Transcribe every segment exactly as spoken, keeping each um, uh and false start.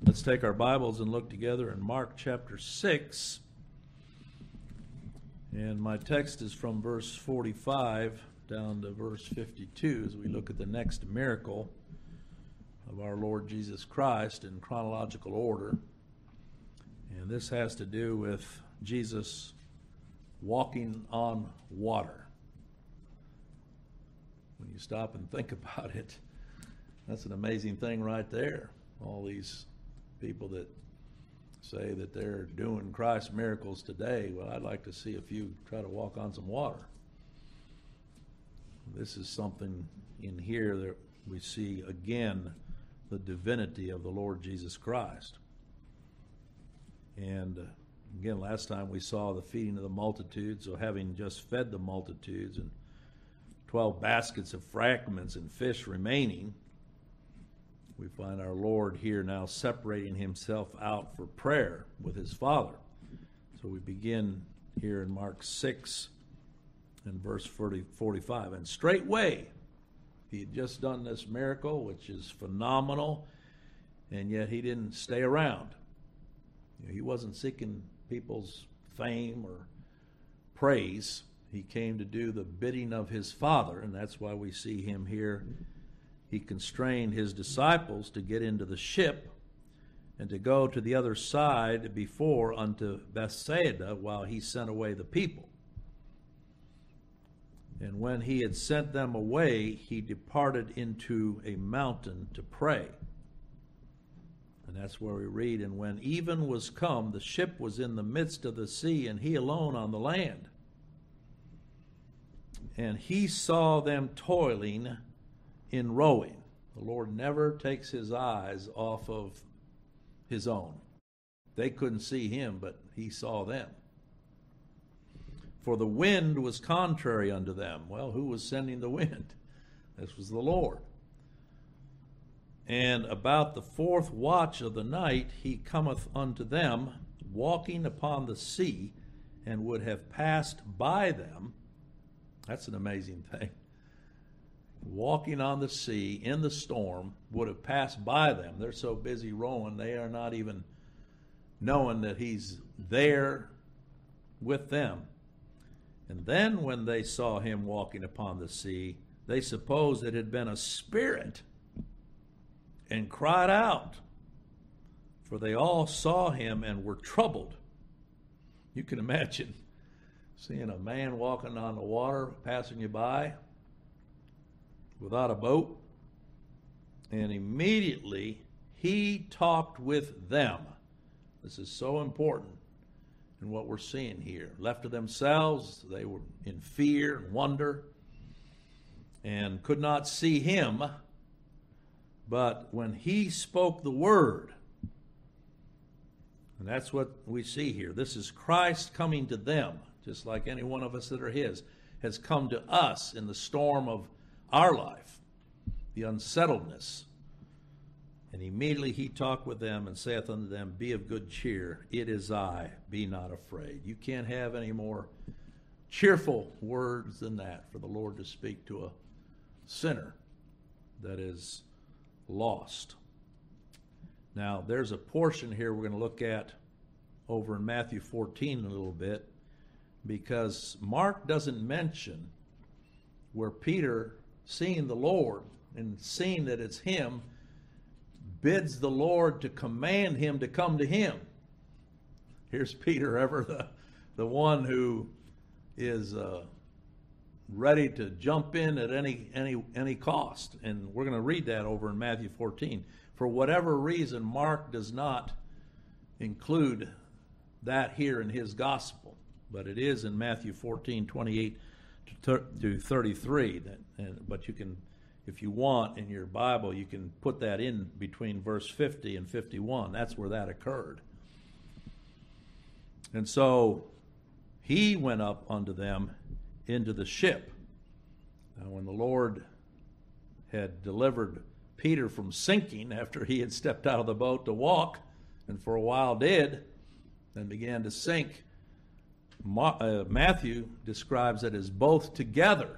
Let's take our Bibles and look together in Mark chapter six. And my text is from verse forty-five down to verse fifty-two as we look at the next miracle of our Lord Jesus Christ in chronological order. And this has to do with Jesus walking on water. When you stop and think about it, that's an amazing thing right there. All these people that say that they're doing Christ miracles today, well, I'd like to see a few try to walk on some water. This is something in here that we see again the divinity of the Lord Jesus Christ. And uh, again, last time we saw the feeding of the multitude, so having just fed the multitudes and twelve baskets of fragments and fish remaining, we find our Lord here now separating himself out for prayer with his Father. So we begin here in Mark six and verse forty-five. And straightway, he had just done this miracle, which is phenomenal, and yet he didn't stay around. You know, he wasn't seeking people's fame or praise. He came to do the bidding of his Father, and that's why we see him here. He constrained his disciples to get into the ship and to go to the other side before unto Bethsaida while he sent away the people. And when he had sent them away, he departed into a mountain to pray. And that's where we read, and when even was come, the ship was in the midst of the sea, and he alone on the land. And he saw them toiling in rowing. The Lord never takes his eyes off of his own. They couldn't see him, but he saw them. For the wind was contrary unto them. Well, who was sending the wind? This was the Lord. And about the fourth watch of the night he cometh unto them, walking upon the sea, and would have passed by them. That's an amazing thing. Walking on the sea in the storm, would have passed by them. They're so busy rowing, they are not even knowing that he's there with them. And then when they saw him walking upon the sea, they supposed it had been a spirit, and cried out, for they all saw him and were troubled. You can imagine seeing a man walking on the water, passing you by, without a boat, and immediately he talked with them. This is so important in what we're seeing here. Left to themselves, they were in fear and wonder and could not see him. But when he spoke the word, and that's what we see here. This is Christ coming to them, just like any one of us that are his, has come to us in the storm of our life, the unsettledness. And immediately he talked with them and saith unto them, Be of good cheer, it is I, be not afraid. You can't have any more cheerful words than that for the Lord to speak to a sinner that is lost. Now, there's a portion here we're going to look at over in Matthew fourteen a little bit, because Mark doesn't mention where Peter, seeing the Lord and seeing that it's him, bids the Lord to command him to come to him. Here's Peter, ever the, the one who is uh, ready to jump in at any any any cost. And we're going to read that over in Matthew fourteen. For whatever reason, Mark does not include that here in his gospel, but it is in Matthew fourteen, twenty-eight to thirty-three. That, and, but you can, if you want, in your Bible, you can put that in between verse fifty and fifty-one. That's where that occurred. And so he went up unto them into the ship. Now, when the Lord had delivered Peter from sinking after he had stepped out of the boat to walk, and for a while did, and began to sink, Ma- uh, Matthew describes it as both together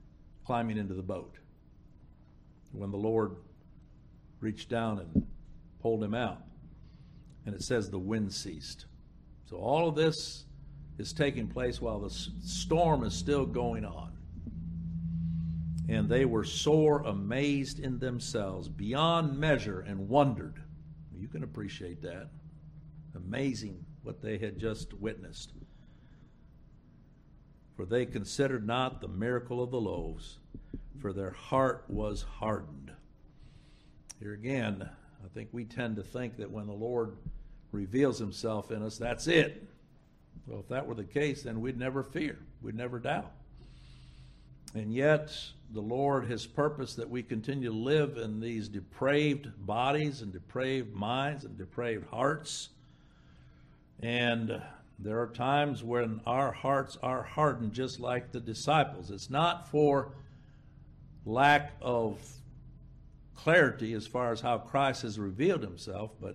climbing into the boat. When the Lord reached down and pulled him out. And it says the wind ceased. So all of this is taking place while the storm is still going on. And they were sore amazed in themselves beyond measure and wondered. You can appreciate that. Amazing what they had just witnessed. For they considered not the miracle of the loaves, for their heart was hardened. Here again, I think we tend to think that when the Lord reveals himself in us, that's it. Well, if that were the case, then we'd never fear. We'd never doubt. And yet, the Lord has purposed that we continue to live in these depraved bodies and depraved minds and depraved hearts. And there are times when our hearts are hardened just like the disciples. It's not for lack of clarity as far as how Christ has revealed himself, but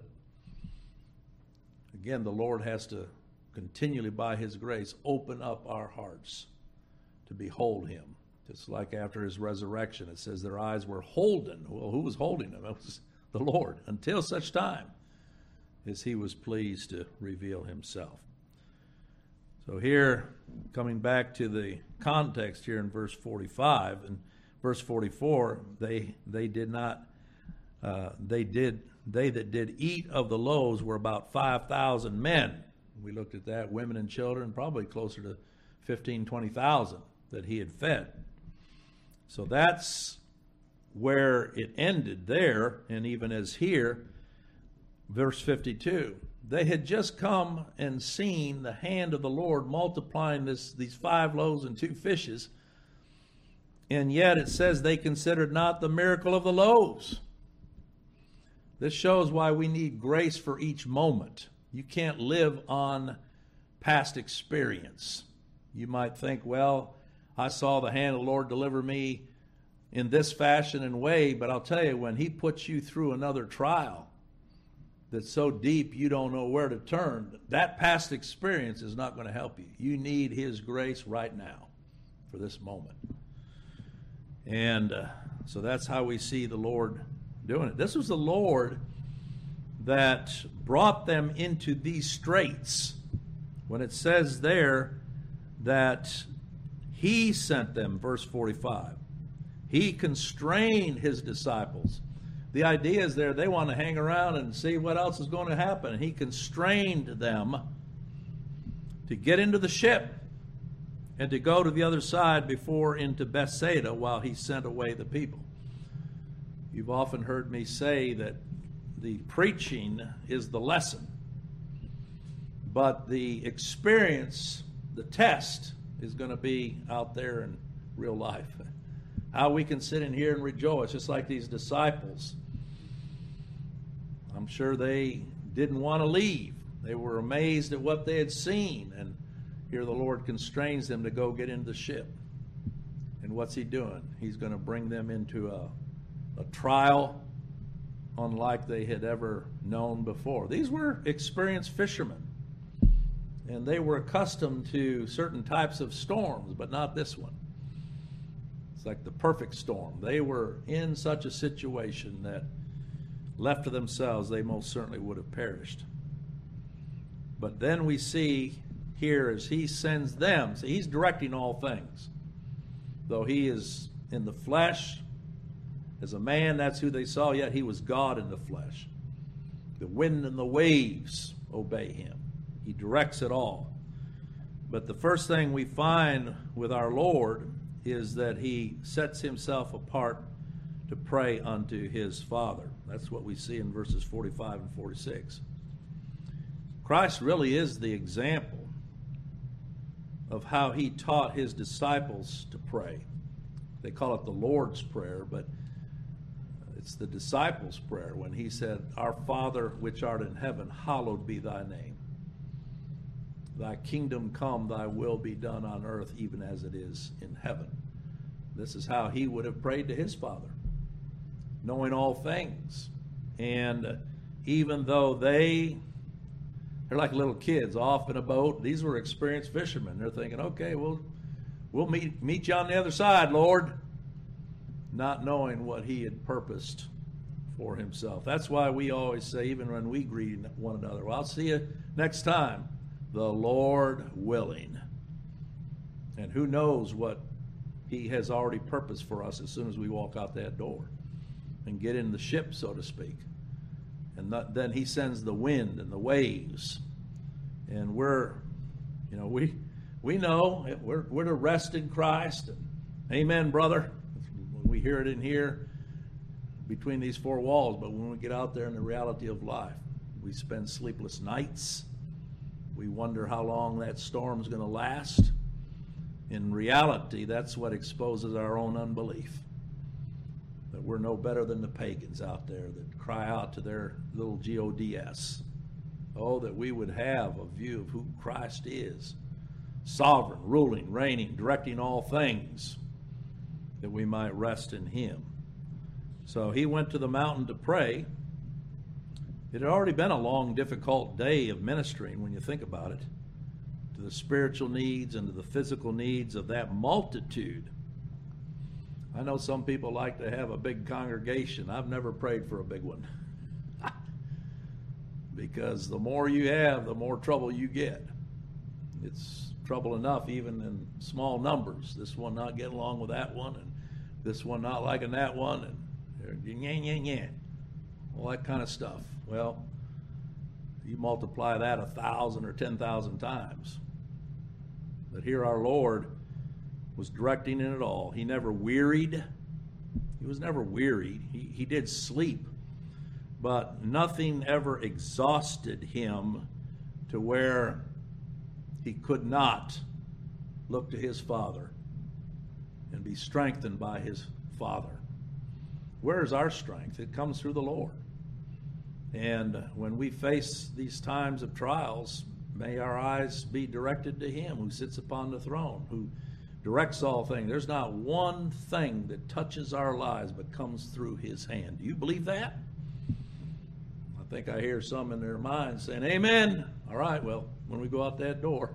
again, the Lord has to continually, by his grace, open up our hearts to behold him. Just like after his resurrection, it says their eyes were holden. Well, who was holding them? It was the Lord, until such time as he was pleased to reveal himself. So here, coming back to the context here in verse forty-five, and verse forty-four, they they did not, uh, they did, they that did eat of the loaves were about five thousand men. We looked at that, women and children, probably closer to fifteen, twenty thousand that he had fed. So that's where it ended there, and even as here, verse fifty-two, they had just come and seen the hand of the Lord multiplying this, these five loaves and two fishes, and yet it says they considered not the miracle of the loaves. This shows why we need grace for each moment. You can't live on past experience. You might think, well, I saw the hand of the Lord deliver me in this fashion and way, but I'll tell you, when he puts you through another trial that's so deep you don't know where to turn, that past experience is not going to help you. You need his grace right now for this moment. And uh, so that's how we see the Lord doing it. This was the Lord that brought them into these straits. When it says there that he sent them, verse forty-five, he constrained his disciples. The idea is there, they want to hang around and see what else is going to happen. And he constrained them to get into the ship and to go to the other side before into Bethsaida while he sent away the people. You've often heard me say that the preaching is the lesson, but the experience, the test, is going to be out there in real life. How we can sit in here and rejoice, just like these disciples. I'm sure they didn't want to leave. They were amazed at what they had seen, and here the Lord constrains them to go get into the ship. And what's he doing? He's going to bring them into a, a trial unlike they had ever known before. These were experienced fishermen, and they were accustomed to certain types of storms, but not this one. It's like the perfect storm. They were in such a situation that left to themselves, they most certainly would have perished. But then we see here as he sends them, see, he's directing all things. Though he is in the flesh, as a man, that's who they saw, yet he was God in the flesh. The wind and the waves obey him. He directs it all. But the first thing we find with our Lord is that he sets himself apart to pray unto his Father. That's what we see in verses forty-five and forty-six. Christ really is the example of how he taught his disciples to pray. They call it the Lord's Prayer, but it's the disciples' prayer when he said, "Our Father which art in heaven, hallowed be thy name. Thy kingdom come, thy will be done on earth even as it is in heaven." This is how he would have prayed to his Father, knowing all things. And even though they, they're like little kids off in a boat, these were experienced fishermen. They're thinking, okay, we'll, we'll meet, meet you on the other side, Lord, not knowing what he had purposed for himself. That's why we always say, even when we greet one another, well, I'll see you next time, the Lord willing. And who knows what he has already purposed for us as soon as we walk out that door and get in the ship, so to speak. And that, then he sends the wind and the waves. And we're, you know, we we know we're, we're to rest in Christ. And, amen, brother. We hear it in here between these four walls, but when we get out there in the reality of life, we spend sleepless nights. We wonder how long that storm's going to last. In reality, that's what exposes our own unbelief. That we're no better than the pagans out there that cry out to their little G O D S. Oh, that we would have a view of who Christ is. Sovereign, ruling, reigning, directing all things, that we might rest in him. So he went to the mountain to pray. It had already been a long, difficult day of ministering when you think about it, to the spiritual needs and to the physical needs of that multitude. I know some people like to have a big congregation. I've never prayed for a big one. Because the more you have, the more trouble you get. It's trouble enough even in small numbers. This one not getting along with that one, and this one not liking that one, and yeah, yeah, yeah, all that kind of stuff. Well, you multiply that a thousand or ten thousand times. But here our Lord was directing in it all. He never wearied. He was never wearied. He, he did sleep. But nothing ever exhausted him to where he could not look to his Father and be strengthened by his Father. Where is our strength? It comes through the Lord. And when we face these times of trials, may our eyes be directed to him who sits upon the throne, who directs all things. There's not one thing that touches our lives but comes through his hand. Do you believe that? I think I hear some in their minds saying, amen. All right, well, when we go out that door,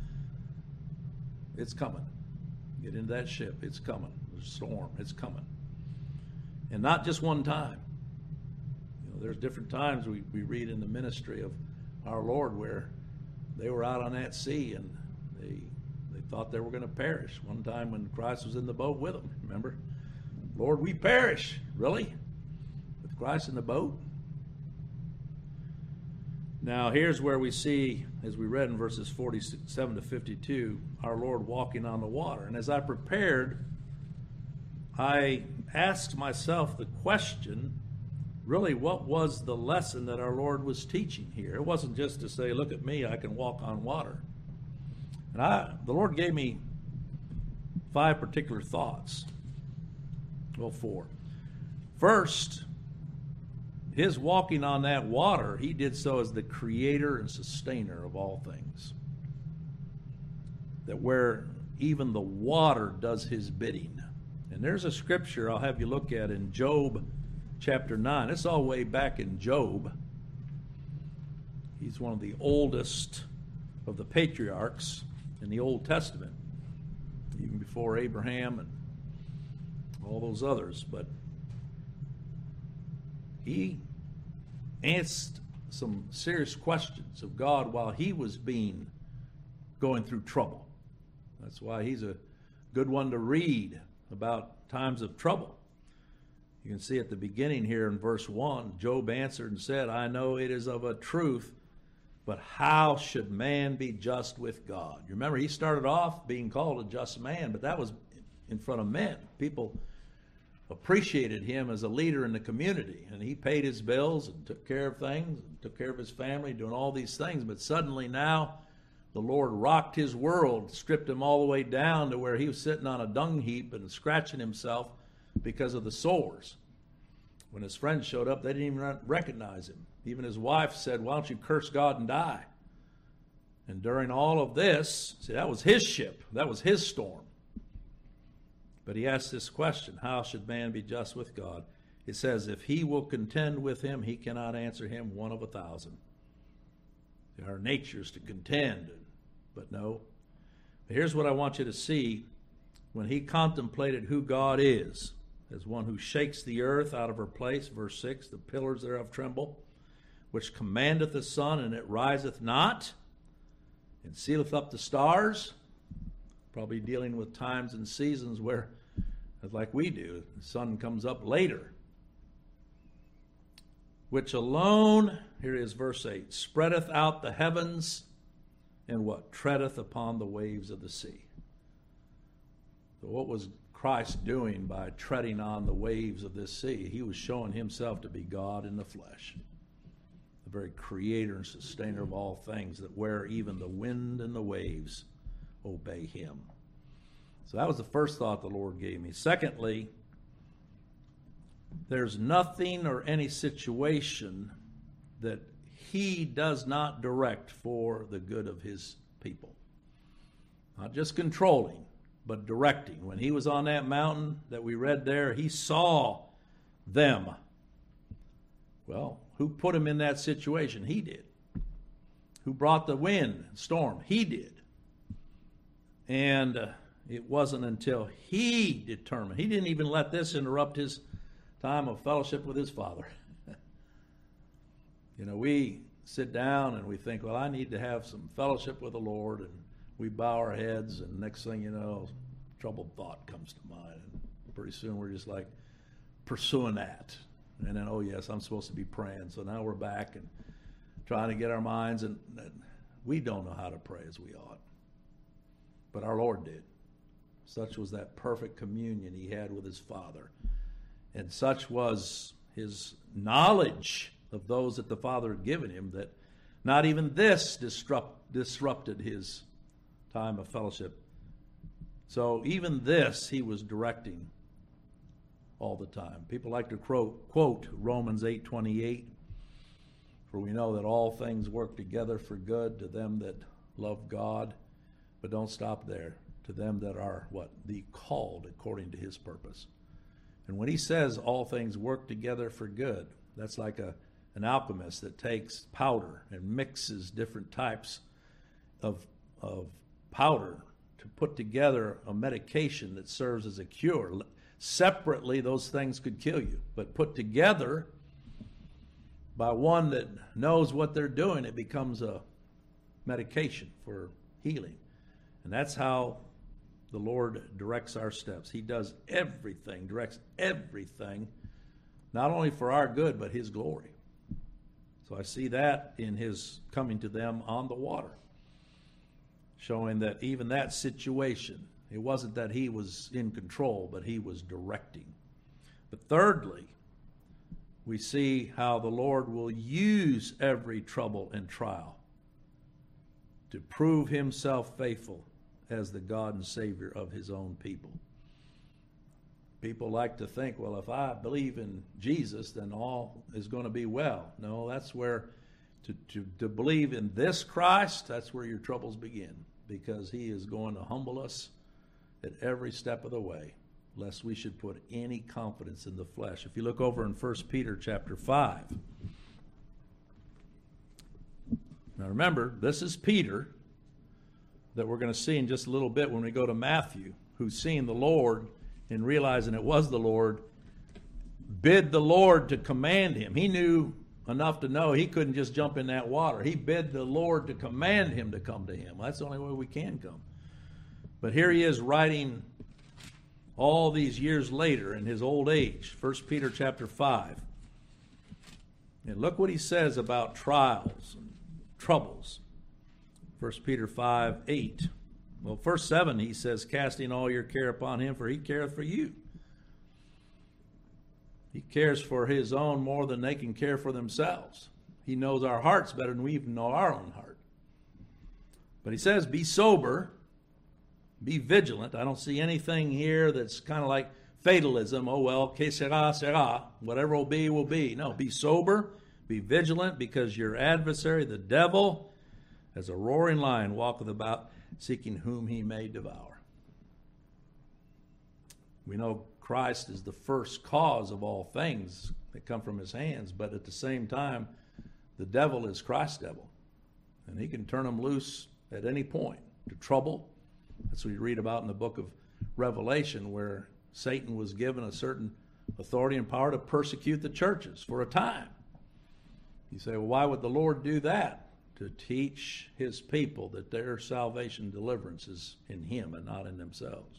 it's coming. Get into that ship. It's coming. There's a storm. It's coming. And not just one time. You know, there's different times we, we read in the ministry of our Lord where they were out on that sea and they they thought they were going to perish. One time when Christ was in the boat with them, remember? Lord, we perish. Really? With Christ in the boat? Now, here's where we see, as we read in verses forty-seven to fifty-two, our Lord walking on the water. And as I prepared, I asked myself the question, really, what was the lesson that our Lord was teaching here? It wasn't just to say, look at me, I can walk on water. And I, the Lord gave me five particular thoughts. Well, four. First, his walking on that water, he did so as the creator and sustainer of all things. That where even the water does his bidding. And there's a scripture I'll have you look at in Job chapter nine. It's all way back in Job. He's one of the oldest of the patriarchs in the Old Testament, even before Abraham and all those others. But he asked some serious questions of God while he was being going through trouble. That's why he's a good one to read about times of trouble. You can see at the beginning here in verse one, Job answered and said, I know it is of a truth, but how should man be just with God? You remember, he started off being called a just man, but that was in front of men. People appreciated him as a leader in the community, and he paid his bills and took care of things, and took care of his family, doing all these things. But suddenly now the Lord rocked his world, stripped him all the way down to where he was sitting on a dung heap and scratching himself because of the sores. When his friends showed up, they didn't even recognize him. Even his wife said, why don't you curse God and die? And during all of this, see, that was his ship. That was his storm. But he asked this question, how should man be just with God? It says, if he will contend with him, he cannot answer him one of a thousand. Our nature is to contend, but no. But here's what I want you to see. When he contemplated who God is, as one who shakes the earth out of her place, verse six, the pillars thereof tremble, which commandeth the sun, and it riseth not, and sealeth up the stars. Probably dealing with times and seasons where, like we do, the sun comes up later. Which alone, here is verse eight, spreadeth out the heavens, and what? Treadeth upon the waves of the sea. So what was Christ doing by treading on the waves of this sea? He was showing himself to be God in the flesh, the very creator and sustainer of all things, that where even the wind and the waves obey him. So that was the first thought the Lord gave me. Secondly, there's nothing or any situation that he does not direct for the good of his people. Not just controlling, but directing. When he was on that mountain that we read there, he saw them. Well, who put him in that situation? He did. Who brought the wind and storm? He did. And uh, it wasn't until he determined. He didn't even let this interrupt his time of fellowship with his Father. You know, we sit down and we think, well, I need to have some fellowship with the Lord, and we bow our heads, and next thing you know, troubled thought comes to mind. And pretty soon we're just like pursuing that. And then, oh yes, I'm supposed to be praying. So now we're back and trying to get our minds, and, and we don't know how to pray as we ought. But our Lord did. Such was that perfect communion he had with his Father. And such was his knowledge of those that the Father had given him, that not even this disrupt, disrupted his time of fellowship. So even this he was directing all the time. People like to quote, quote Romans eight twenty-eight, for we know that all things work together for good to them that love God. But don't stop there. To them that are, what? The called according to his purpose. And when he says all things work together for good, that's like a an alchemist that takes powder and mixes different types of, of powder to put together a medication that serves as a cure. Separately, those things could kill you. But put together by one that knows what they're doing, it becomes a medication for healing. And that's how the Lord directs our steps. He does everything, directs everything, not only for our good, but his glory. So I see that in his coming to them on the water, showing that even that situation, it wasn't that he was in control, but he was directing. But thirdly, we see how the Lord will use every trouble and trial to prove himself faithful as the God and Savior of his own people. People like to think, well, if I believe in Jesus, then all is going to be well. No, that's where to, to, to believe in this Christ, that's where your troubles begin, because he is going to humble us at every step of the way, lest we should put any confidence in the flesh. If you look over in First Peter chapter five. Now remember, this is Peter that we're going to see in just a little bit when we go to Matthew, who's seeing the Lord and realizing it was the Lord, bid the Lord to command him. He knew enough to know he couldn't just jump in that water. He bid the Lord to command him to come to him. That's the only way we can come. But here he is writing all these years later in his old age, First Peter chapter five. And look what he says about trials and troubles. First Peter five eight. Well, verse seven, he says, casting all your care upon him, for he careth for you. He cares for his own more than they can care for themselves. He knows our hearts better than we even know our own heart. But he says, be sober, be vigilant. I don't see anything here that's kind of like fatalism. Oh, well, que sera, sera. Whatever will be, will be. No, be sober, be vigilant, because your adversary, the devil, as a roaring lion, walketh about, seeking whom he may devour. We know Christ is the first cause of all things that come from his hands, but at the same time, the devil is Christ's devil, and he can turn him loose at any point to trouble. That's what you read about in the book of Revelation, where Satan was given a certain authority and power to persecute the churches for a time. You say, well, why would the Lord do that? To teach his people that their salvation deliverance is in him and not in themselves.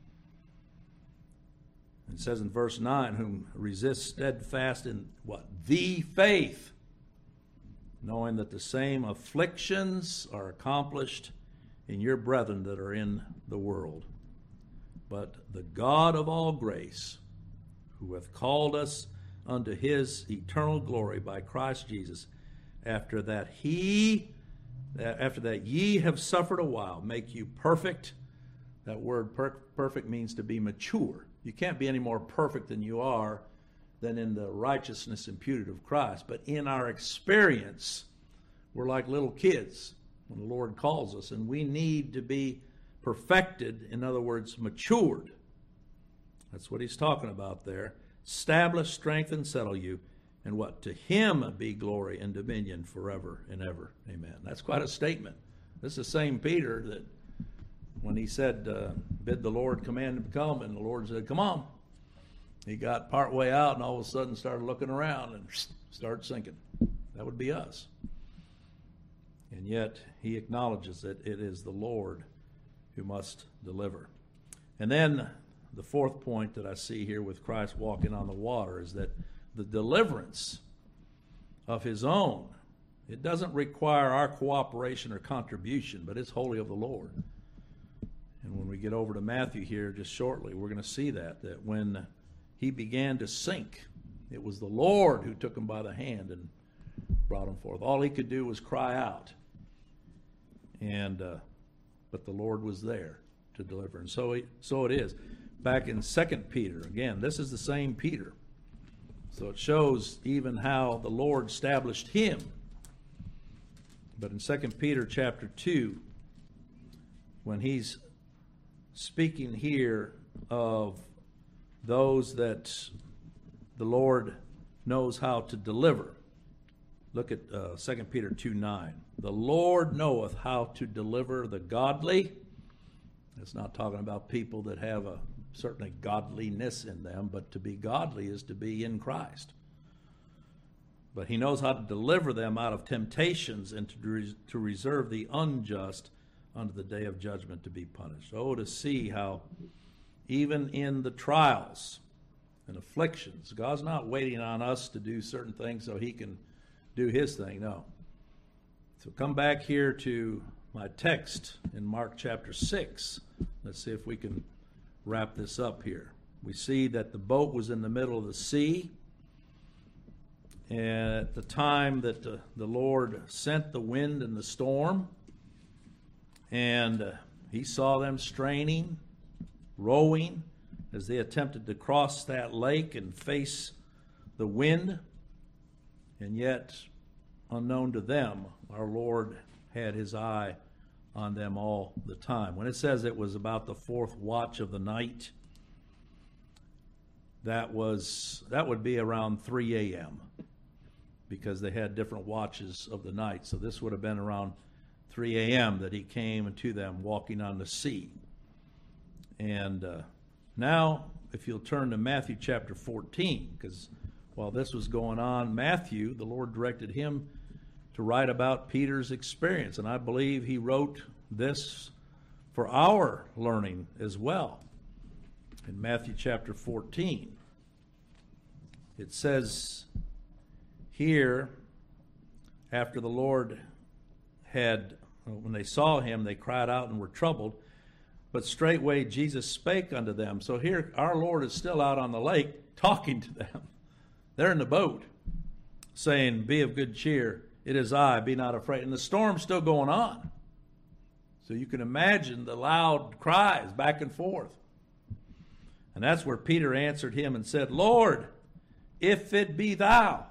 It says in verse nine, whom resist steadfast in what? The faith, knowing that the same afflictions are accomplished in your brethren that are in the world. But the God of all grace, who hath called us unto his eternal glory by Christ Jesus, after that he, after that ye have suffered a while, make you perfect. That word per- perfect means to be mature. You can't be any more perfect than you are than in the righteousness imputed of Christ. But in our experience, we're like little kids when the Lord calls us, and we need to be perfected, in other words, matured. That's what he's talking about there. Establish, strengthen, settle you, and what? To him be glory and dominion forever and ever. Amen. That's quite a statement. This is the same Peter that when he said, uh, bid the Lord command him to come, and the Lord said, come on. He got part way out and all of a sudden started looking around and started sinking. That would be us. And yet he acknowledges that it is the Lord who must deliver. And then the fourth point that I see here with Christ walking on the water is that the deliverance of his own, it doesn't require our cooperation or contribution, but it's wholly of the Lord. And when we get over to Matthew here just shortly, we're going to see that, that when he began to sink, it was the Lord who took him by the hand and brought him forth. All he could do was cry out. And uh, but the Lord was there to deliver. And so, he, so it is. Back in Second Peter, again, this is the same Peter. So it shows even how the Lord established him. But in Second Peter chapter two, when he's speaking here of those that the Lord knows how to deliver, look at uh, Second Peter two nine. The Lord knoweth how to deliver the godly. It's not talking about people that have a certainly godliness in them, but to be godly is to be in Christ. But he knows how to deliver them out of temptations and to, res- to reserve the unjust unto the day of judgment to be punished. Oh, to see how even in the trials and afflictions, God's not waiting on us to do certain things so he can do his thing. No. So come back here to my text in Mark chapter six. Let's see if we can wrap this up here. We see that the boat was in the middle of the sea. And at the time that the, the Lord sent the wind and the storm, and uh, he saw them straining, rowing, as they attempted to cross that lake and face the wind. And yet, unknown to them, our Lord had his eye on them all the time. When it says it was about the fourth watch of the night, that was that would be around three a.m. because they had different watches of the night. So this would have been around three a.m. that he came to them walking on the sea. And uh, now, if you'll turn to Matthew chapter fourteen, because while this was going on, Matthew, the Lord directed him to write about Peter's experience. And I believe he wrote this for our learning as well. In Matthew chapter fourteen, it says here, after the Lord had, when they saw him, they cried out and were troubled. But straightway Jesus spake unto them. So here our Lord is still out on the lake talking to them. They're in the boat saying, be of good cheer. It is I, be not afraid. And the storm's still going on. So you can imagine the loud cries back and forth. And that's where Peter answered him and said, Lord, if it be thou.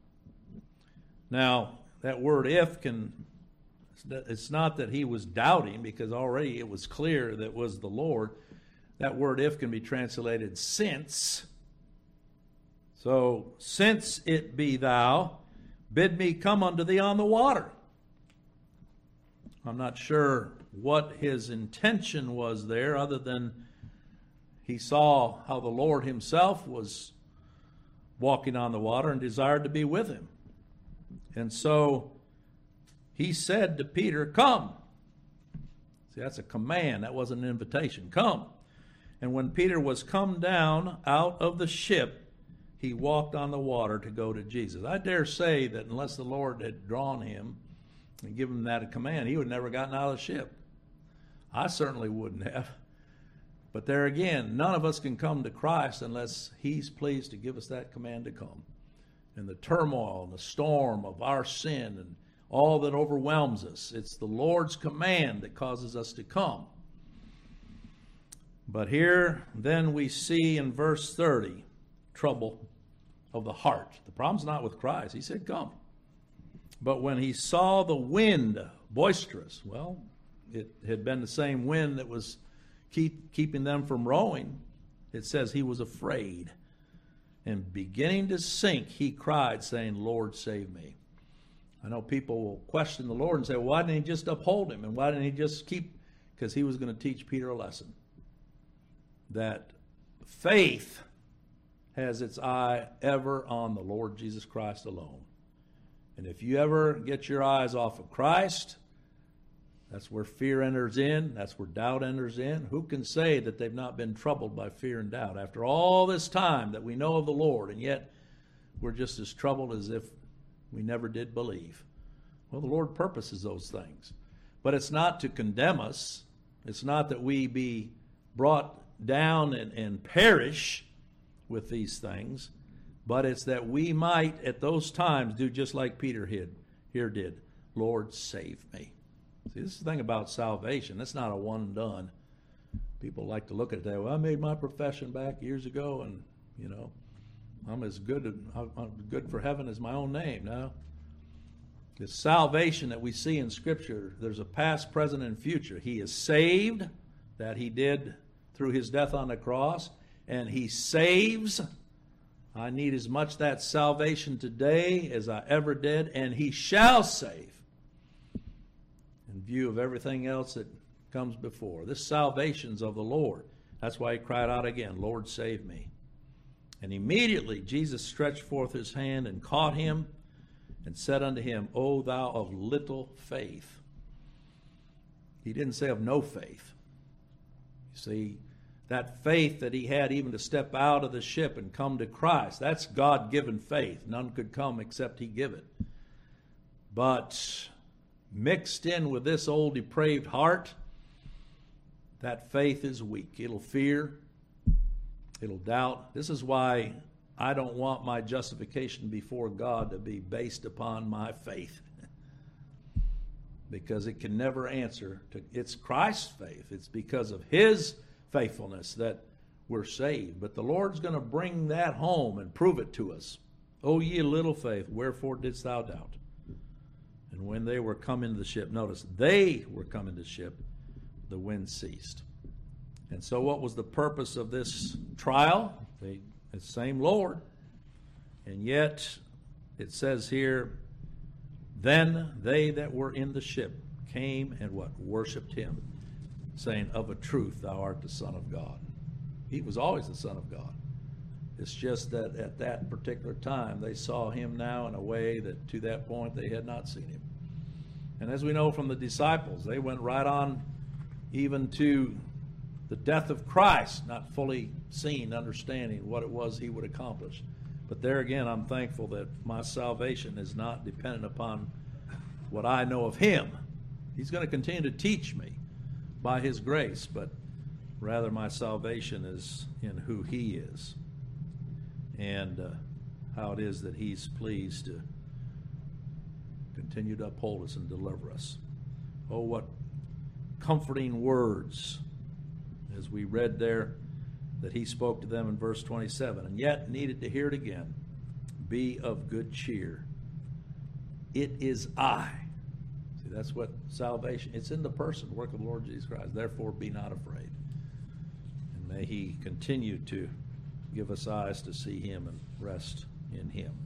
Now, that word if can, it's not that he was doubting, because already it was clear that it was the Lord. That word if can be translated since. So, since it be thou, bid me come unto thee on the water. I'm not sure what his intention was there, other than he saw how the Lord himself was walking on the water and desired to be with him. And so he said to Peter, "Come." See, that's a command. That wasn't an invitation. Come. And when Peter was come down out of the ship, he walked on the water to go to Jesus. I dare say that unless the Lord had drawn him and given him that command, he would have never gotten out of the ship. I certainly wouldn't have. But there again, none of us can come to Christ unless he's pleased to give us that command to come. And the turmoil and the storm of our sin and all that overwhelms us, it's the Lord's command that causes us to come. But here, then we see in verse thirty, trouble of the heart. The problem's not with Christ. He said, "Come." But when he saw the wind boisterous, well, it had been the same wind that was keep, keeping them from rowing. It says he was afraid. And beginning to sink, he cried, saying, "Lord, save me." I know people will question the Lord and say, well, why didn't he just uphold him? And why didn't he just keep? Because he was going to teach Peter a lesson. That faith has its eye ever on the Lord Jesus Christ alone. And if you ever get your eyes off of Christ, that's where fear enters in. That's where doubt enters in. Who can say that they've not been troubled by fear and doubt after all this time that we know of the Lord, and yet we're just as troubled as if we never did believe? Well, the Lord purposes those things. But it's not to condemn us. It's not that we be brought down and, and perish with these things, but it's that we might at those times do just like Peter did, here did. Lord, save me. See, this is the thing about salvation. It's not a one and done. People like to look at it that way. Well, I made my profession back years ago, and, you know, I'm as good, I'm good for heaven as my own name. No. The salvation that we see in Scripture, there's a past, present, and future. He is saved, that he did through his death on the cross, and he saves. I need as much that salvation today as I ever did, and he shall save in view of everything else that comes before. This salvation's of the Lord. That's why he cried out again, "Lord, save me." And immediately Jesus stretched forth his hand and caught him and said unto him, "O thou of little faith." He didn't say of no faith. You see, that faith that he had even to step out of the ship and come to Christ, that's God-given faith. None could come except he give it. But mixed in with this old depraved heart, that faith is weak. It'll fear. It'll doubt. This is why I don't want my justification before God to be based upon my faith. Because it can never answer to, it's Christ's faith. It's because of his faithfulness that we're saved. But the Lord's going to bring that home and prove it to us. "O ye little faith, wherefore didst thou doubt?" And when they were come into the ship, notice, they were come into the ship, the wind ceased. And so what was the purpose of this trial? They, the same Lord. And yet, it says here, then they that were in the ship came and what? Worshipped him, saying, "Of a truth, thou art the Son of God." He was always the Son of God. It's just that at that particular time, they saw him now in a way that to that point they had not seen him. And as we know from the disciples, they went right on even to the death of Christ, not fully seeing, understanding what it was he would accomplish. But there again, I'm thankful that my salvation is not dependent upon what I know of him. He's going to continue to teach me by his grace, but rather my salvation is in who he is and uh, how it is that he's pleased to continue to uphold us and deliver us. Oh, what comforting words, as we read there, that he spoke to them in verse twenty-seven, and yet needed to hear it again. Be of good cheer. It is I. See, that's what salvation, it's in the person, work of the Lord Jesus Christ. Therefore, be not afraid. And may he continue to give us eyes to see him and rest in him.